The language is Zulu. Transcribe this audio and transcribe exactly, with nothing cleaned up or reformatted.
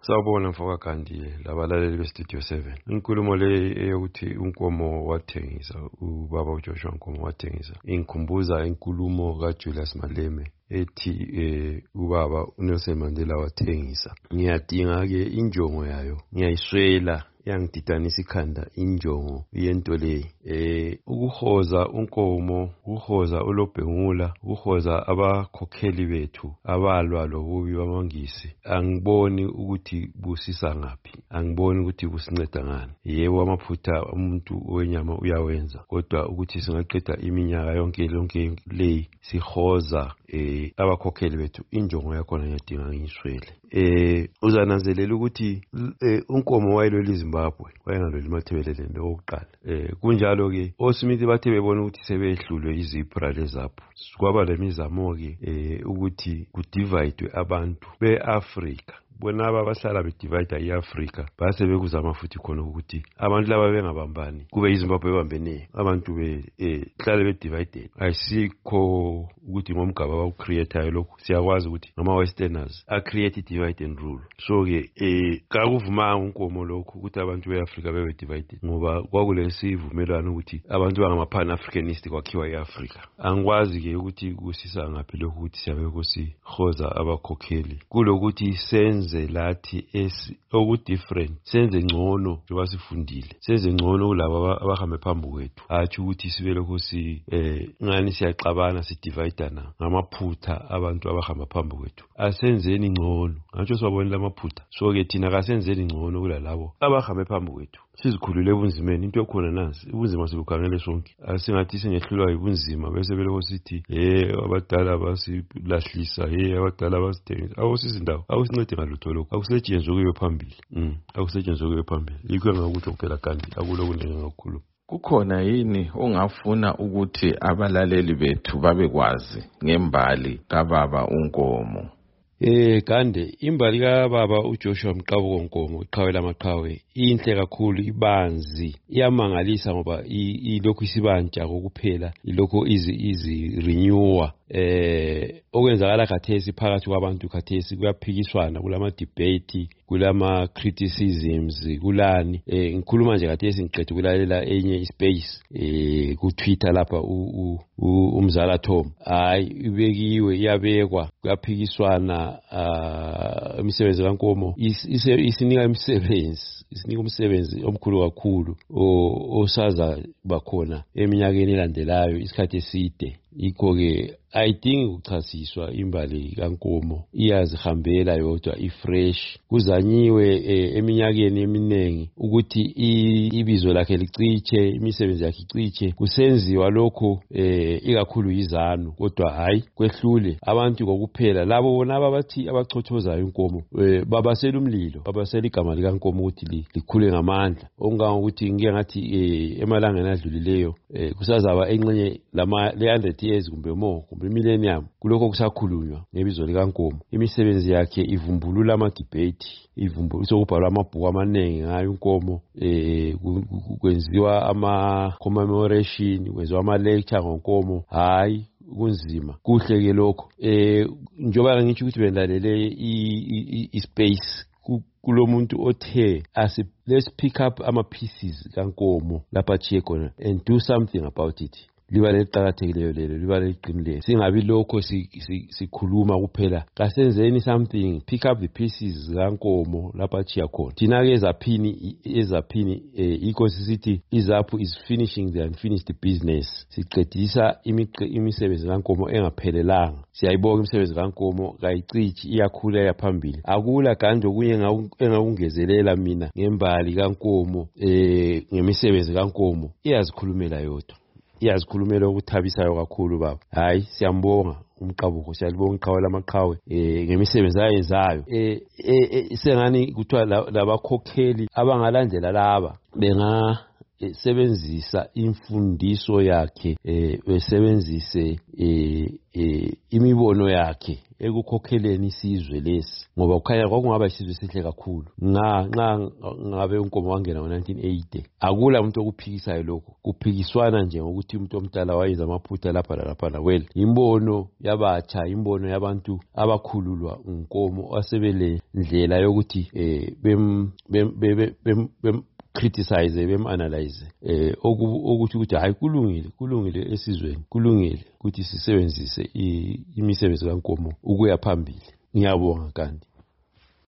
Sawubona mfoka Gandhi labalaleli beStudio seven. Inkulumo le eyokuthi uNkomo wathengisa ubaba uJoshua Nkomo wathengisa. Ingikhumbuza inkulumo kaJulius Malema ethi eh ubaba uNelson Mandela wathengisa. Ngiyadinga ke injongo yayo. Ngiyayiswela yangididanisa ikhanda injongo yento le eh ukuhoza uNkomo, ukuhoza uLobhengula, ukuhoza abakhokheli bethu abalwa lobubi bamangisi. Angiboni ukuthi busisa ngapi, angiboni ukuthi businceda ngani. Yebo amaphutha umuntu wenyama uyawenza, kodwa ukuthi singaqeda iminyaka yonke lonke le sihoza eh abakhokheli bethu, injongo yakho ngiyadinga ngiyiswele. Eh uzananzelela ukuthi uNkomo wayelwe eZimbabwe wayengalweli mathebelele lokuqala. Eh kunjalo ke oSmith bathe bebona ukuthi sebehlulwe izipra lezapho, kwaba lemizamo ke eh ukuthi ku divide abantu beAfrika. Bona abahlala bedivide iAfrika base bekuzama futhi khona ukuthi abantu laba bengabambani, kube iZimbabwe bebambene, abantu be eh hlale be divided. Ayisikho ukuthi ngomgaba bawucreateayo lokho, siyakwazi ukuthi ngama westerners a create divide and rule. So ke eh kakuvuma uNkomo lokho ukuthi abantu beAfrika bebe divided, ngoba kwakulesivumelwano ukuthi abantu bangama pan Africanist kwakhiwa iAfrika. Angikwazi ke ukuthi kusisa ngaphi lokho ukuthi siyabe kusihoza abakhokheli kulokuthi senze lathi esi oku different, senze ngcono njengoba sifundile, senze ngcono kulabo abahamba phambi kwethu. Athi ukuthi sibe lokho si eh ngani siyaxabana si dividana ngamaphutha abantu abahamba phambi kwethu. Asenzeni ngcono, ngatsho siwabona lamaphutha. So ke thina kasenzeni ngcono kulalabo abahamba phambi kwethu, sizikhulule ebunzimeni. Into ekhona nansi, ubunzima sibukhangele sonke. Asingathi singehlulwa yibunzima bese beloko sithi eh abadala basilahlisa, eh abadala basithengisa. Awusisi indawo, awusincede ngalutho lokho, akusetshenzwe kuyo phambili. Mm akusetshenzwe kuyo phambili. Yikho engakuthi kuphela kanti akulo kunenge ngakukhulu. Kukhona yini ongafuna ukuthi abalaleli bethu babekwazi ngembali kababa uNkomo? Eh kande imbali kababa uJoshua Mqabuko Nkomo, iqhawe lamaqhawe, inhle kakhulu, ibanzi, iyamangalisa ngoba ilokhu isibanja kokuphela, ilokhu izi izi renewer. Eh okwenzakala khathesi phakathi kwabantu khathesi kuyaphikiswana kulama debate, kulama criticisms, kulani. Eh ngikhuluma nje khathesi ngiqedwe ukulalela enye ispace eh ku Twitter lapha umzala Tom, hayi ibekiwe iyabekwa, kuyaphikiswana imisebenzi kaNkomo, isinika imisebenzi, isinika umsebenzi omkhulu kakhulu osaza bakhona eminyakeni elandelayo isikhathi eside. Ikho ke ayidingi ukuchasiswa imbali kaNkomo, iyazihambela yodwa ifresh. Kuzanyiwe eminyakeni eminengi ukuthi ibizo lakhe liciche, imisebenzi yakhe iciche, kusenziwa lokho ikakhulu yizanu, kodwa hayi kwehlule abantu kokuphela labo bona ababathi abachothozayo uNkomo babasela umlilo, babasela igama likaNkomo ukuthi likhule ngamandla. Okungangokuthi ngike ngathi emalangeni adlulileyo kusazaba enxenye lama le one hundred years kumbe more kumbe millennium kuloko kusakhulunywa ngebizo likaNkomo. Imisebenzi yakhe ivumbulula ama debate, ivumbulisa ukubhalwa amabhuku amanengi ngayo uNkomo, eh kwenziwa ama commemoration, kwenziwa ama lecture ngoNkomo. Hayi kunzima, kuhle ke lokho. Eh njoba ngithi ukuthi bendalela ispace kulomuntu othe asi let's pick up ama pieces kaNkomo lapha chiye khona and do something about it. Liba leqhakathekileyo lelo, liba leqinileyo, singabi lokho sikhuluma kuphela, kasenzeni something, pick up the pieces kaNkomo lapha chiya khona. Thina ke ezaphini ezaphini inkosi sithi izaphu is finishing the unfinished business. Siqedisa imisebenzi kaNkomo engaphelelanga. Siyayibonga imisebenzi kaNkomo kayicithi iyakhula yaphambili. Akula kanti okunye engakungezelela mina ngembali kaNkomo, eh ngemisebenzi kaNkomo iyazikhulumela yodwa, iyazikhulumela ukuthabisayo kakhulu baba. Hayi siyambonga uMqabuko, siyalibonga iqhawe lamaqhawe eh ngemisebenzi ayenzayo. Eh sengani kuthiwa labakhokheli abangalandela laba benga sebenzisa imfundiso yakhe eh besebenzise eh imibono yakhe ekukhokheleni isizwe lesi ngoba ukhanya kwakungaba isizwe esihle kakhulu nga nxa ngabe uNkomo wangena ngo nineteen eighty akula umuntu okuphikisayo lokho kuphikiswana nje ukuthi umuntu omdala wayenza amaphutha lapha lapha la well imbono yabatsha imbono yabantu abakhululwa uNkomo asebele ndlela yokuthi eh bem bem bem criticize bem analyze eh ukuthi ukuthi hayi kulungile kulungile esizweni kulungile ukuthi sisebenzise imisebenzi kaNkomo ukuya phambili. Ngiyabonga kanti